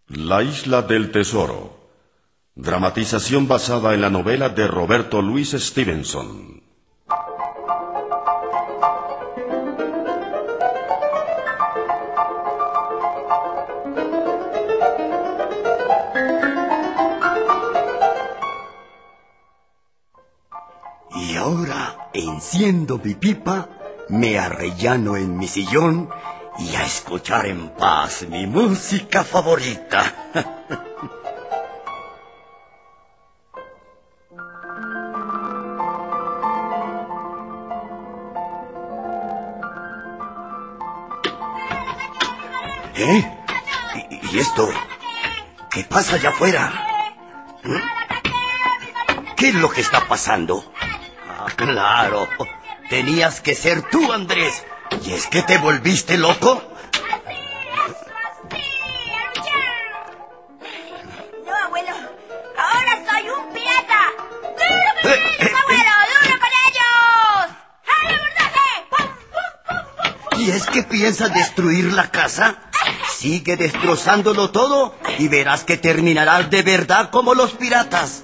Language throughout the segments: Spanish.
La isla del tesoro. Dramatización basada en la novela de Roberto Louis Stevenson. Y ahora enciendo mi pipa, me arrellano en mi sillón y a escuchar en paz mi música favorita. ¿Eh? ¿Y esto? ¿Qué pasa allá afuera? ¿Qué es lo que está pasando? Ah, claro. Tenías que ser tú, Andrés. ¿Y es que te volviste loco? No, abuelo. Ahora soy un pirata. ¡Duro con ellos, abuelo! ¡Duro con ellos! ¡Al abordaje! ¡Pum, pum, pum, pum! ¿Y es que piensas destruir la casa? Sigue destrozándolo todo y verás que terminarás de verdad como los piratas.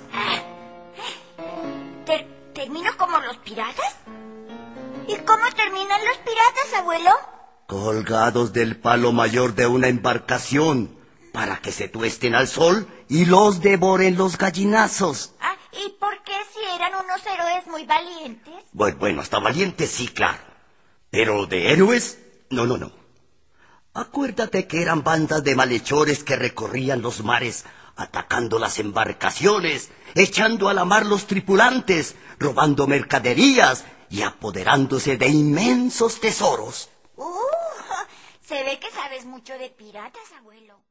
¿Termino como los piratas? ¿Y cómo terminan los piratas, abuelo? Colgados del palo mayor de una embarcación para que se tuesten al sol y los devoren los gallinazos. Ah, ¿y por qué si eran unos héroes muy valientes? Bueno, hasta valientes sí, claro. Pero de héroes, no. Acuérdate que eran bandas de malhechores que recorrían los mares, atacando las embarcaciones, echando a la mar los tripulantes, robando mercaderías y apoderándose de inmensos tesoros. Se ve que sabes mucho de piratas, abuelo.